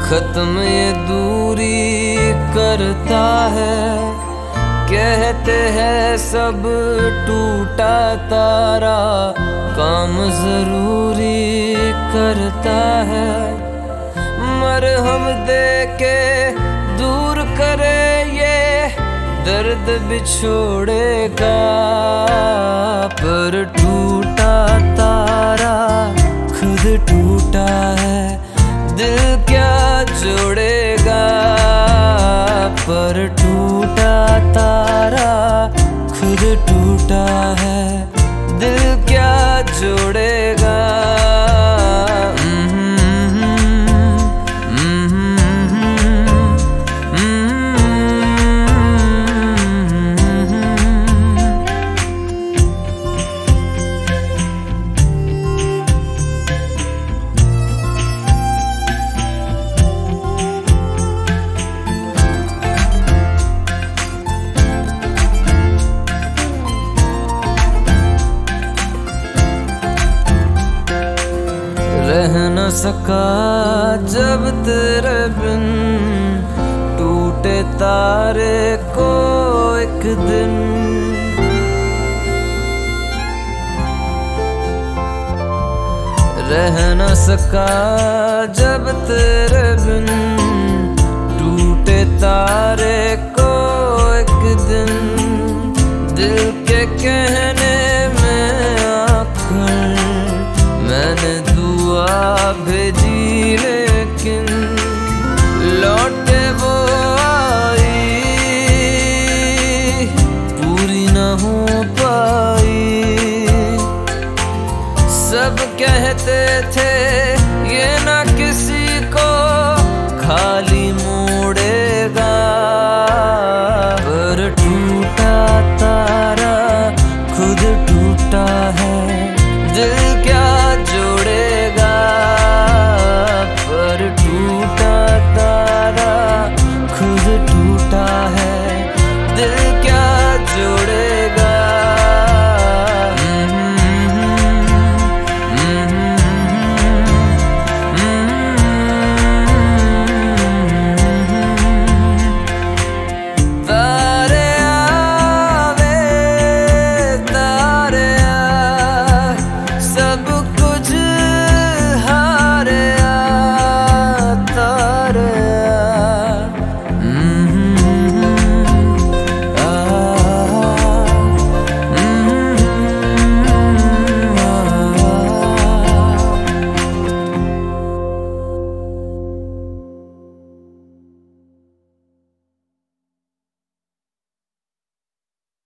खत्म ये दूरी करता है। कहते हैं सब टूटा तारा काम जरूरी करता है। मरहम दे के दूर करे ये दर्द बिछोड़ेगा, पर टूटा तारा खुद टूटा है, दिल क्या जोड़ेगा। पर टूटा तारा खुद टूटा है, दिल क्या जोड़ेगा। रह न सका जब तेरे बिन, टूटे तारे को एक दिन। रह न सका जब तेरे बिन, टूटे तारे को एक दिन। दिल के कहने में आकर मैंने दुआ